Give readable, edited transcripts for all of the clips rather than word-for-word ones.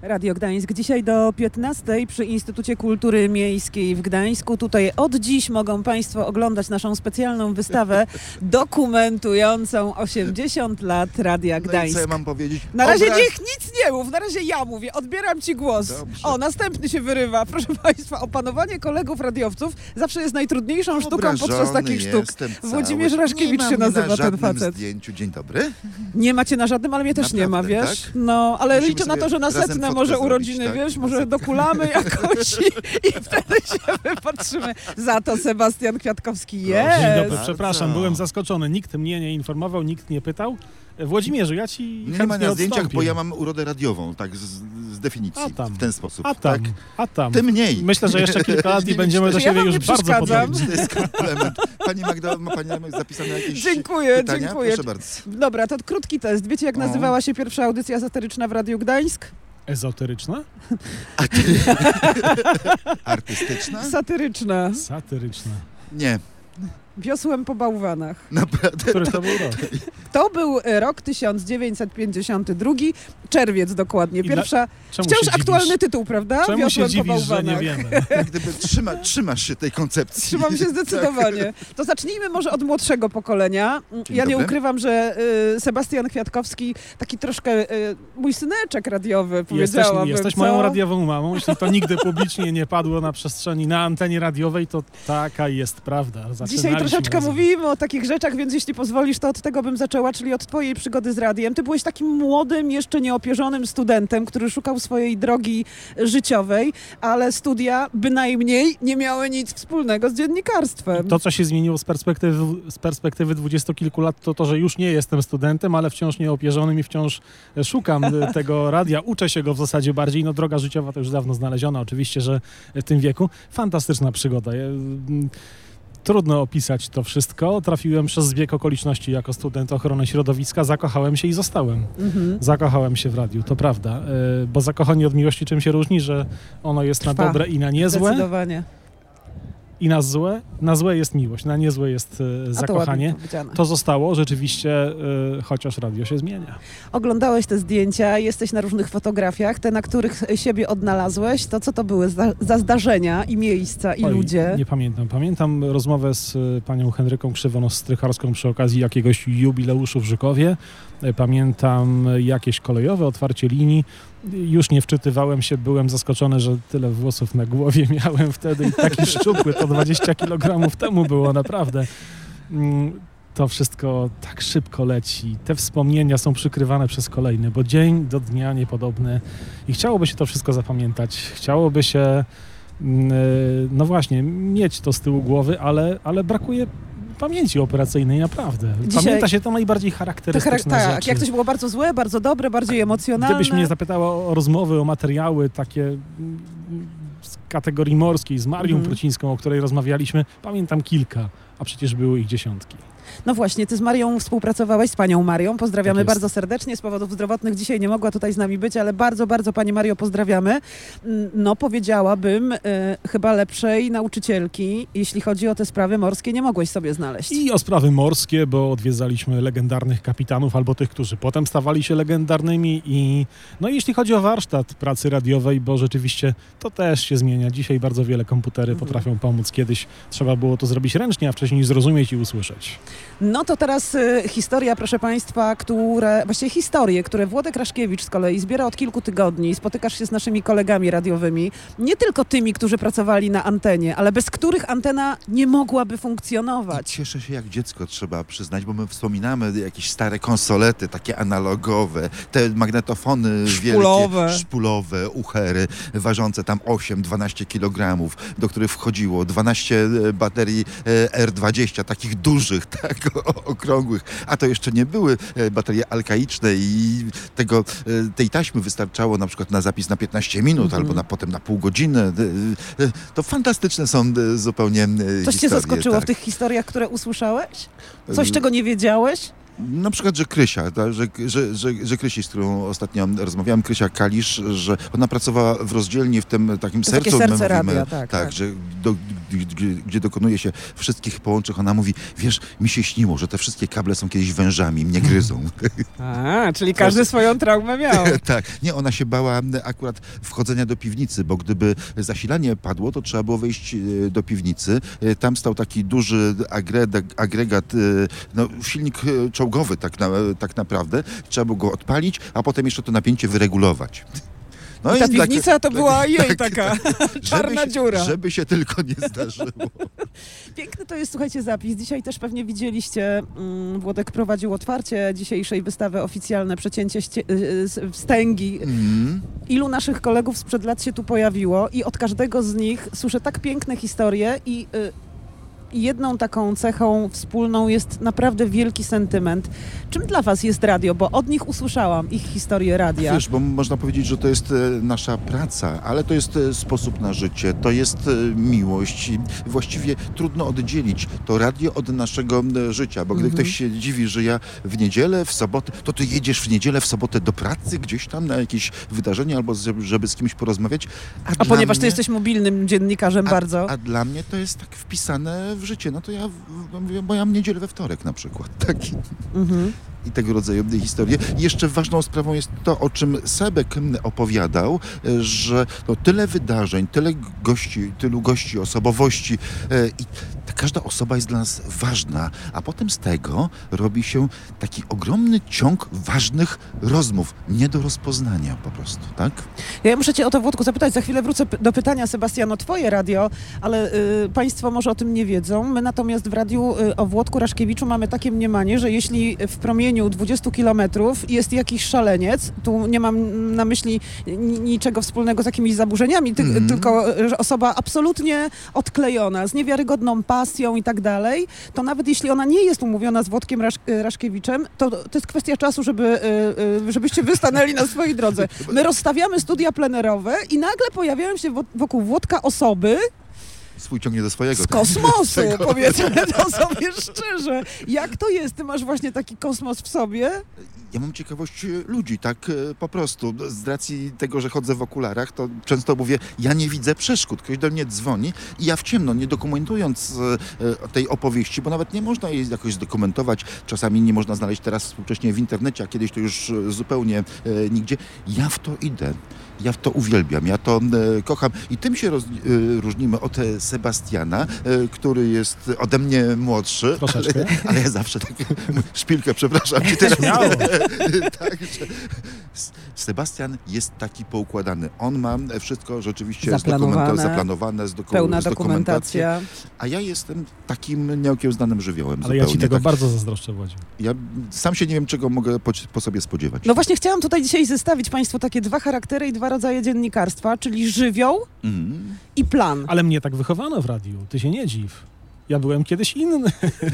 Radio Gdańsk. Dzisiaj do 15 przy Instytucie Kultury Miejskiej w Gdańsku. Tutaj od dziś mogą Państwo oglądać naszą specjalną wystawę dokumentującą 80 lat Radia Gdańsk. No i co ja mam powiedzieć? Na razie niech nic nie mów, na razie ja mówię, odbieram Ci głos. Dobrze. O, następny się wyrywa. Proszę Państwa, opanowanie kolegów radiowców zawsze jest najtrudniejszą sztuką podczas takich sztuk. Włodzimierz Raszkiewicz się nazywa ten facet. Zdjęciu. Dzień dobry. Nie macie na żadnym, ale mnie też nie ma, wiesz? Tak? No, ale Musimy liczę na to, że na razem setne fotkę może zrobić, urodziny, tak? wiesz, może dokulamy jakoś i wtedy się wypatrzymy. Za to Sebastian Kwiatkowski jest. Dzień dobry, przepraszam, byłem zaskoczony. Nikt mnie nie informował, nikt nie pytał. Włodzimierzu, ja ci Nie ma na zdjęciach, odstąpię. bo ja mam urodę radiową, tak z definicji, w ten sposób. A tam. Ty mniej. Myślę, że jeszcze kilka lat i będziemy do siebie już bardzo podobni. To jest komplement. Pani Magdo, ma Pani zapisane jakieś Dziękuję. Proszę bardzo. Dobra, to krótki test. Wiecie, jak nazywała się pierwsza audycja satyryczna w Radiu Gdańsk? Ezoteryczna? Artystyczna? Satyryczna. Satyryczna. Nie. Wiosłem po bałwanach. Naprawdę. Który to był rok? To był rok 1952, czerwiec dokładnie. Pierwsza, wciąż aktualny tytuł, prawda? Czemu Wiosłem się dziwisz, po bałwanach. że nie wiemy? Jak gdyby trzymasz się tej koncepcji. Trzymam się zdecydowanie. To zacznijmy może od młodszego pokolenia. Dzień ja nie dobry. ukrywam, że Sebastian Kwiatkowski, taki troszkę mój syneczek radiowy, powiedziałabym. Jesteś moją radiową mamą. Jeśli to nigdy publicznie nie padło na przestrzeni, na antenie radiowej, to taka jest prawda. Dzisiaj troszeczkę mówimy o takich rzeczach, więc jeśli pozwolisz, to od tego bym zaczęła, czyli od twojej przygody z radiem. Ty byłeś takim młodym, jeszcze nieopierzonym studentem, który szukał swojej drogi życiowej, ale studia bynajmniej nie miały nic wspólnego z dziennikarstwem. To, co się zmieniło z perspektywy 20 kilku lat, to, że już nie jestem studentem, ale wciąż nieopierzonym i wciąż szukam tego radia. Uczę się go w zasadzie bardziej. No, droga życiowa to już dawno znaleziona, oczywiście, że w tym wieku. Fantastyczna przygoda. Trudno opisać to wszystko. Trafiłem przez zbieg okoliczności jako student ochrony środowiska, zakochałem się i zostałem. Zakochałem się w radiu, to prawda. Bo zakochanie od miłości czym się różni, że ono jest na dobre i na niezłe. Zdecydowanie. I na złe. Na złe jest miłość, na niezłe jest zakochanie. To zostało rzeczywiście, chociaż radio się zmienia. Oglądałeś te zdjęcia, jesteś na różnych fotografiach, te, na których siebie odnalazłeś, to co to były za zdarzenia i miejsca i ludzie? Nie pamiętam. Pamiętam rozmowę z panią Henryką Krzywonos-Strycharską przy okazji jakiegoś jubileuszu w Żykowie. Pamiętam jakieś kolejowe otwarcie linii. Już nie wczytywałem się, byłem zaskoczony, że tyle włosów na głowie miałem wtedy i taki szczupły, to 20 kg temu było, naprawdę. To wszystko tak szybko leci. Te wspomnienia są przykrywane przez kolejne, bo dzień do dnia niepodobny i chciałoby się to wszystko zapamiętać. Chciałoby się, no właśnie, mieć to z tyłu głowy, ale brakuje pamięci operacyjnej, naprawdę. Pamięta się to najbardziej charakterystyczne rzeczy. Tak, jak coś było bardzo złe, bardzo dobre, bardziej emocjonalne. Gdybyś mnie zapytała o rozmowy, o materiały takie z kategorii morskiej, z Marią Procińską, o której rozmawialiśmy, pamiętam kilka, a przecież były ich dziesiątki. No właśnie, ty z Marią współpracowałeś, z panią Marią. Pozdrawiamy bardzo serdecznie. Z powodów zdrowotnych dzisiaj nie mogła tutaj z nami być, ale bardzo, bardzo pani Mario pozdrawiamy. No powiedziałabym, chyba lepszej nauczycielki, jeśli chodzi o te sprawy morskie, nie mogłeś sobie znaleźć. I o sprawy morskie, bo odwiedzaliśmy legendarnych kapitanów albo tych, którzy potem stawali się legendarnymi i no jeśli chodzi o warsztat pracy radiowej, bo rzeczywiście to też się zmienia. Dzisiaj bardzo wiele komputery potrafią pomóc. Kiedyś trzeba było to zrobić ręcznie, a wcześniej zrozumieć i usłyszeć. No to teraz historia, proszę Państwa, historie, które Włodek Raszkiewicz z kolei zbiera od kilku tygodni. Spotykasz się z naszymi kolegami radiowymi, nie tylko tymi, którzy pracowali na antenie, ale bez których antena nie mogłaby funkcjonować. I cieszę się jak dziecko, trzeba przyznać, bo my wspominamy jakieś stare konsolety, takie analogowe, te magnetofony wielkie, szpulowe, uchery, ważące tam 8-12 kg, do których wchodziło 12 baterii R20, takich dużych, tak, okrągłych, a to jeszcze nie były baterie alkaiczne i tej taśmy wystarczało na przykład na zapis na 15 minut albo potem na pół godziny. To fantastyczne są zupełnie Coś historie. cię zaskoczyło tak. w tych historiach, które usłyszałeś? Coś, czego nie wiedziałeś? Na przykład, że Krysia, że Krysi, z którą ostatnio rozmawiałem, Krysia Kalisz, że ona pracowała w rozdzielni w tym takim to sercu, serce mówimy, radia, tak. że gdzie dokonuje się wszystkich połączeń. Ona mówi, wiesz, mi się śniło, że te wszystkie kable są kiedyś wężami, mnie gryzą. Czyli każdy swoją traumę miał. Tak, nie, ona się bała akurat wchodzenia do piwnicy, bo gdyby zasilanie padło, to trzeba było wejść do piwnicy. Tam stał taki duży agregat, silnik czołgowy tak naprawdę. Trzeba było go odpalić, a potem jeszcze to napięcie wyregulować. No i ta piwnica to była jej taka czarna dziura. Żeby się tylko nie zdarzyło. Piękny to jest, słuchajcie, zapis. Dzisiaj też pewnie widzieliście, Włodek prowadził otwarcie dzisiejszej wystawy, oficjalne przecięcie wstęgi. Ilu naszych kolegów sprzed lat się tu pojawiło i od każdego z nich słyszę tak piękne historie i jedną taką cechą wspólną jest naprawdę wielki sentyment. Czym dla was jest radio? Bo od nich usłyszałam ich historię radia. Wiesz, bo można powiedzieć, że to jest nasza praca, ale to jest sposób na życie, to jest miłość i właściwie trudno oddzielić to radio od naszego życia, bo gdy ktoś się dziwi, że ja w niedzielę, w sobotę, to ty jedziesz w niedzielę, w sobotę do pracy gdzieś tam na jakieś wydarzenie albo żeby z kimś porozmawiać. A ponieważ ty jesteś mobilnym dziennikarzem bardzo. A dla mnie to jest tak wpisane w życie. No to ja mam niedzielę we wtorek na przykład. Taki. I tego rodzaju historie. I jeszcze ważną sprawą jest to, o czym Sebek opowiadał, że tyle wydarzeń, tylu gości, osobowości i każda osoba jest dla nas ważna, a potem z tego robi się taki ogromny ciąg ważnych rozmów, nie do rozpoznania po prostu, tak? Ja muszę cię o to, Włodku, zapytać, za chwilę wrócę do pytania, Sebastiano, twoje radio, ale państwo może o tym nie wiedzą. My natomiast w radiu o Włodku Raszkiewiczu mamy takie mniemanie, że jeśli w promieniu 20 kilometrów jest jakiś szaleniec, tu nie mam na myśli niczego wspólnego z jakimiś zaburzeniami, tylko osoba absolutnie odklejona, z niewiarygodną pasją i tak dalej, to nawet jeśli ona nie jest umówiona z Włodkiem Raszkiewiczem, to jest kwestia czasu, żebyście wy stanęli na swojej drodze. My rozstawiamy studia plenerowe i nagle pojawiają się wokół Włodka osoby, swój ciągnie do swojego. Z kosmosu, powiedzmy to sobie szczerze. Jak to jest? Ty masz właśnie taki kosmos w sobie? Ja mam ciekawość ludzi, tak po prostu. Z racji tego, że chodzę w okularach, to często mówię, ja nie widzę przeszkód. Ktoś do mnie dzwoni i ja w ciemno, nie dokumentując tej opowieści, bo nawet nie można jej jakoś zdokumentować. Czasami nie można znaleźć teraz współcześnie w internecie, a kiedyś to już zupełnie nigdzie. Ja w to idę. Ja w to uwielbiam, ja to kocham i tym się różnimy od Sebastiana, który jest ode mnie młodszy, ale ja zawsze tak szpilkę, przepraszam cię teraz. Tak, że Sebastian jest taki poukładany. On ma wszystko rzeczywiście zaplanowane, pełna dokumentacja. A ja jestem takim nieokiełznanym żywiołem. Ale ja ci tego bardzo zazdroszczę, Władziu. Ja sam się nie wiem, czego mogę po sobie spodziewać. No właśnie chciałam tutaj dzisiaj zestawić państwu takie dwa charaktery i dwa rodzaje dziennikarstwa, czyli żywioł i plan. Ale mnie tak wychowano w radiu, ty się nie dziw. Ja byłem kiedyś inny.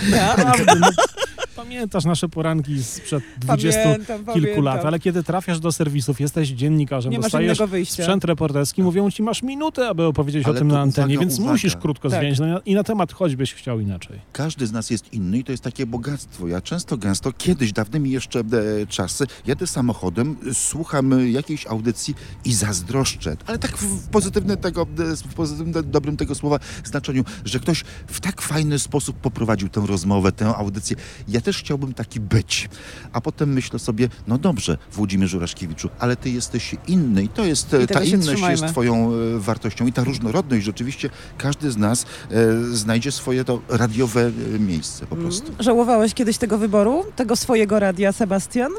Pamiętasz nasze poranki sprzed 20 kilku lat, ale kiedy trafiasz do serwisów, jesteś dziennikarzem, dostajesz sprzęt reporterski, mówią ci, masz minutę, aby opowiedzieć o tym na antenie, więc musisz krótko zwięźć i na temat choćbyś chciał inaczej. Każdy z nas jest inny i to jest takie bogactwo. Ja gęsto, kiedyś, dawnymi jeszcze czasy, jadę samochodem, słucham jakiejś audycji i zazdroszczę, ale tak w pozytywnym, dobrym tego słowa znaczeniu, że ktoś w tak fajny sposób poprowadził tę rozmowę, tę audycję. Ja też chciałbym taki być. A potem myślę sobie, no dobrze, Włodzimierzu Raszkiewiczu, ale ty jesteś inny i to jest, ta inność jest twoją wartością i ta różnorodność rzeczywiście, każdy z nas znajdzie swoje to radiowe miejsce po prostu. Żałowałeś kiedyś tego wyboru? Tego swojego radia, Sebastian?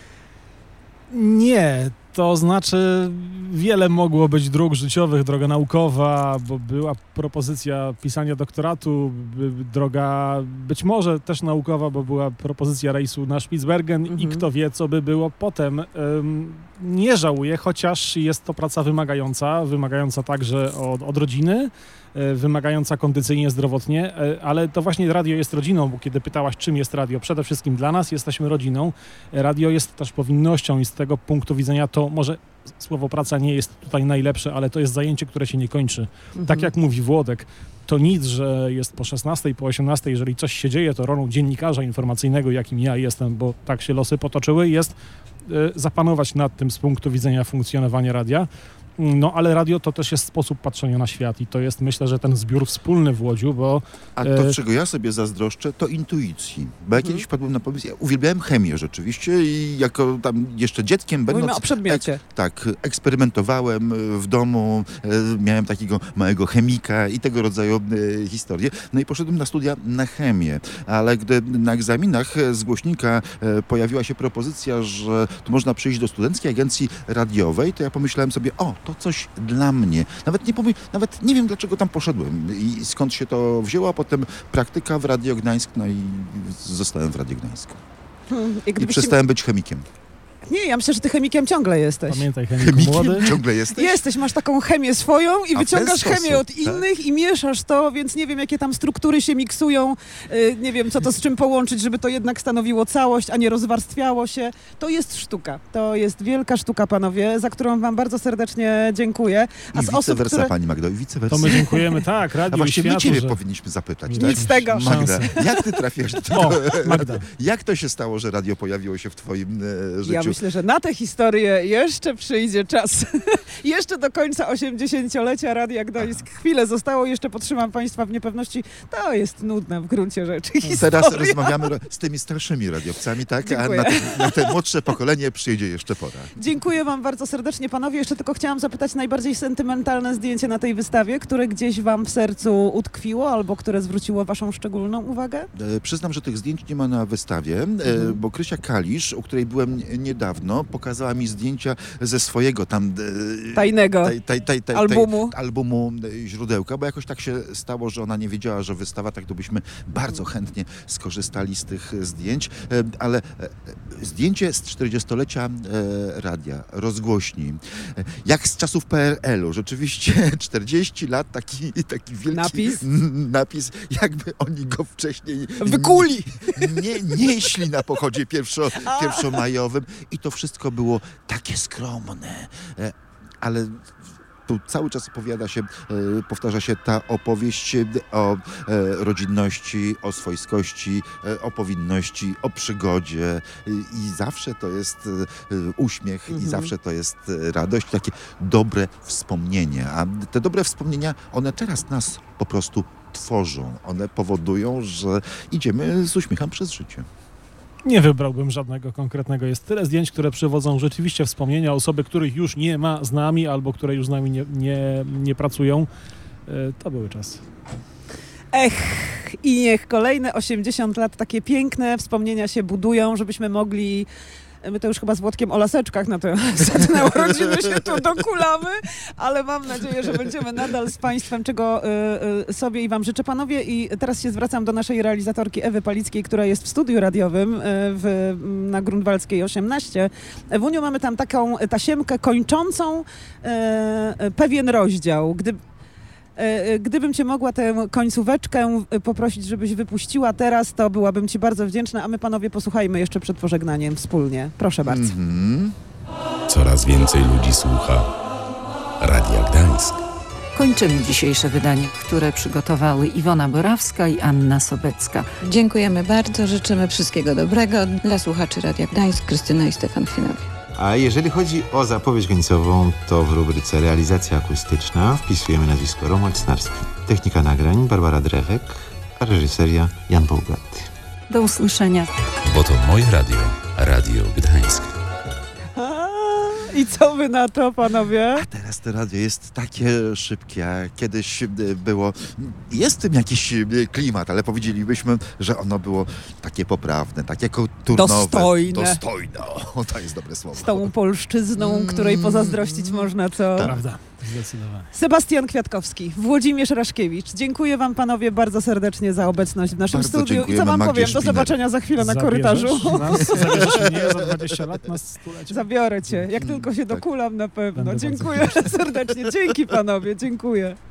Nie. To znaczy, wiele mogło być dróg życiowych, droga naukowa, bo była propozycja pisania doktoratu, droga być może też naukowa, bo była propozycja rejsu na Spitsbergen i kto wie, co by było potem. nie żałuję, chociaż jest to praca wymagająca także od rodziny, wymagająca kondycyjnie, zdrowotnie, ale to właśnie radio jest rodziną, bo kiedy pytałaś, czym jest radio, przede wszystkim dla nas jesteśmy rodziną. Radio jest też powinnością i z tego punktu widzenia to może słowo praca nie jest tutaj najlepsze, ale to jest zajęcie, które się nie kończy. Tak jak mówi Włodek, to nic, że jest po 16, po 18, jeżeli coś się dzieje, to rolą dziennikarza informacyjnego, jakim ja jestem, bo tak się losy potoczyły, jest zapanować nad tym z punktu widzenia funkcjonowania radia. No ale radio to też jest sposób patrzenia na świat i to jest, myślę, że ten zbiór wspólny w Łodziu, bo... A to, czego ja sobie zazdroszczę, to intuicji. Bo ja kiedyś padłem na pomysł, ja uwielbiałem chemię rzeczywiście i jako tam jeszcze dzieckiem będąc... Mówimy o przedmiocie. Tak, eksperymentowałem w domu, miałem takiego małego chemika i tego rodzaju historie. No i poszedłem na studia na chemię, ale gdy na egzaminach z głośnika pojawiła się propozycja, że tu można przyjść do Studenckiej Agencji Radiowej, to ja pomyślałem sobie, to coś dla mnie. Nawet nie wiem, dlaczego tam poszedłem i skąd się to wzięło, a potem praktyka w Radio Gdańsk, no i zostałem w Radio Gdańsk. I przestałem być chemikiem. Nie, ja myślę, że ty chemikiem ciągle jesteś. Pamiętaj, chemiku młody. Ciągle jesteś? Jesteś, masz taką chemię swoją i wyciągasz chemię od innych i mieszasz to, więc nie wiem, jakie tam struktury się miksują, nie wiem, co to z czym połączyć, żeby to jednak stanowiło całość, a nie rozwarstwiało się. To jest sztuka. To jest wielka sztuka, panowie, za którą wam bardzo serdecznie dziękuję. A z vice versa, pani Magdo, i vice versa. To my dziękujemy, tak, radio a właśnie i światu, my ciebie powinniśmy zapytać. Nic z tego. Magda, jak ty trafiasz do tego? Magda. Jak to się stało, że radio pojawiło się w twoim życiu? Ja myślę, że na tę historię jeszcze przyjdzie czas. Jeszcze do końca 80-lecia Radia Gdańsk chwilę zostało. Jeszcze potrzymam państwa w niepewności. To jest nudna w gruncie rzeczy historia. Teraz rozmawiamy z tymi starszymi radiowcami, tak? Dziękuję. A na te młodsze pokolenie przyjdzie jeszcze pora. Dziękuję wam bardzo serdecznie, panowie. Jeszcze tylko chciałam zapytać najbardziej sentymentalne zdjęcie na tej wystawie, które gdzieś wam w sercu utkwiło albo które zwróciło waszą szczególną uwagę? Przyznam, że tych zdjęć nie ma na wystawie, bo Krysia Kalisz, u której byłem niedawno, pokazała mi zdjęcia ze swojego tam tajnego albumu Źródełka, bo jakoś tak się stało, że ona nie wiedziała, że wystawa, tak to byśmy bardzo chętnie skorzystali z tych zdjęć, ale zdjęcie z 40-lecia radia, rozgłośni, jak z czasów PRL-u, rzeczywiście 40 lat, taki wielki napis, jakby oni go wcześniej wykuli, nieśli na pochodzie pierwszomajowym i to wszystko było takie skromne, ale tu cały czas powtarza się ta opowieść o rodzinności, o swojskości, o powinności, o przygodzie i zawsze to jest uśmiech i zawsze to jest radość, takie dobre wspomnienie, a te dobre wspomnienia, one teraz nas po prostu tworzą, one powodują, że idziemy z uśmiechem przez życie. Nie wybrałbym żadnego konkretnego. Jest tyle zdjęć, które przywodzą rzeczywiście wspomnienia osoby, których już nie ma z nami albo które już z nami nie pracują. To były czasy. I niech kolejne 80 lat takie piękne wspomnienia się budują, żebyśmy mogli... My to już chyba z Włodkiem o laseczkach na te setne urodziny się tu dokulamy, ale mam nadzieję, że będziemy nadal z państwem, czego sobie i wam życzę, panowie. I teraz się zwracam do naszej realizatorki Ewy Palickiej, która jest w studiu radiowym na Grunwaldzkiej 18. Ewuniu, mamy tam taką tasiemkę kończącą pewien rozdział. Gdybym cię mogła tę końcóweczkę poprosić, żebyś wypuściła teraz, to byłabym ci bardzo wdzięczna, a my panowie posłuchajmy jeszcze przed pożegnaniem wspólnie. Proszę bardzo. Coraz więcej ludzi słucha Radia Gdańsk. Kończymy dzisiejsze wydanie, które przygotowały Iwona Borawska i Anna Sobecka. Dziękujemy bardzo, życzymy wszystkiego dobrego dla słuchaczy Radia Gdańsk, Krystyna i Stefan Chwinowie. A jeżeli chodzi o zapowiedź końcową, to w rubryce realizacja akustyczna wpisujemy nazwisko Romuald Snarski. Technika nagrań Barbara Drewek, a reżyseria Jan Bogaty. Do usłyszenia. Bo to moje radio, Radio Gdańsk. I co wy na to, panowie? A teraz to radio jest takie szybkie, jak kiedyś było. Jest w tym jakiś klimat, ale powiedzielibyśmy, że ono było takie poprawne, takie kulturowe. Dostojne. O, to jest dobre słowo. Z tą polszczyzną, której pozazdrościć można, co... Prawda. Zdecydowanie. Sebastian Kwiatkowski, Włodzimierz Raszkiewicz. Dziękuję wam panowie bardzo serdecznie za obecność w naszym Bardzo studiu. I co dziękujemy wam Magdzie powiem? Do Szpiner. zobaczenia za chwilę na korytarzu. Zabierzesz mnie za 20 lat na stulecie? Zabiorę cię, jak tylko się dokulam na pewno. Będę bardzo Dziękuję serdecznie. Dzięki panowie, dziękuję.